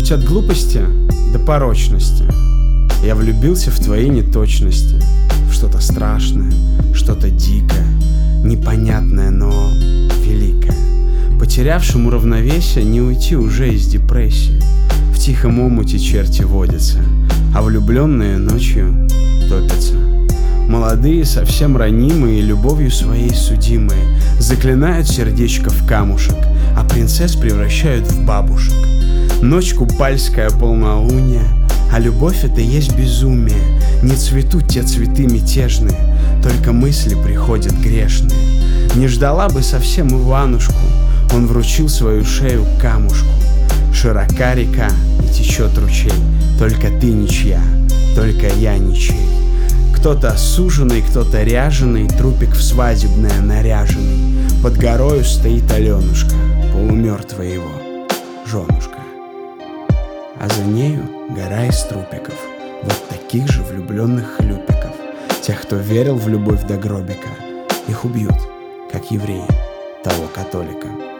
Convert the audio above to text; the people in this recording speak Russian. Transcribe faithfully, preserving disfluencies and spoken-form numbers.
Путь от глупости до порочности. Я влюбился в твои неточности, в что-то страшное, что-то дикое, непонятное, но великое. Потерявшему равновесие не уйти уже из депрессии. В тихом омуте черти водятся, а влюбленные ночью топятся. Молодые, совсем ранимые, любовью своей судимые, заклинают сердечко в камушек, а принцесс превращают в бабушек. Ночь купальская, полнолуние, а любовь — это есть безумие. Не цветут те цветы мятежные, только мысли приходят грешные. Не ждала бы совсем Иванушку, он вручил свою шею к камушку. Широка река и течет ручей, только ты ничья, только я ничей. Кто-то осуженный, кто-то ряженый, трупик в свадебное наряженный. Под горою стоит Аленушка, полумертвая его женушка. А за нею гора из трупиков, вот таких же влюбленных хлюпиков. Тех, кто верил в любовь до гробика, их убьют, как евреи того католика.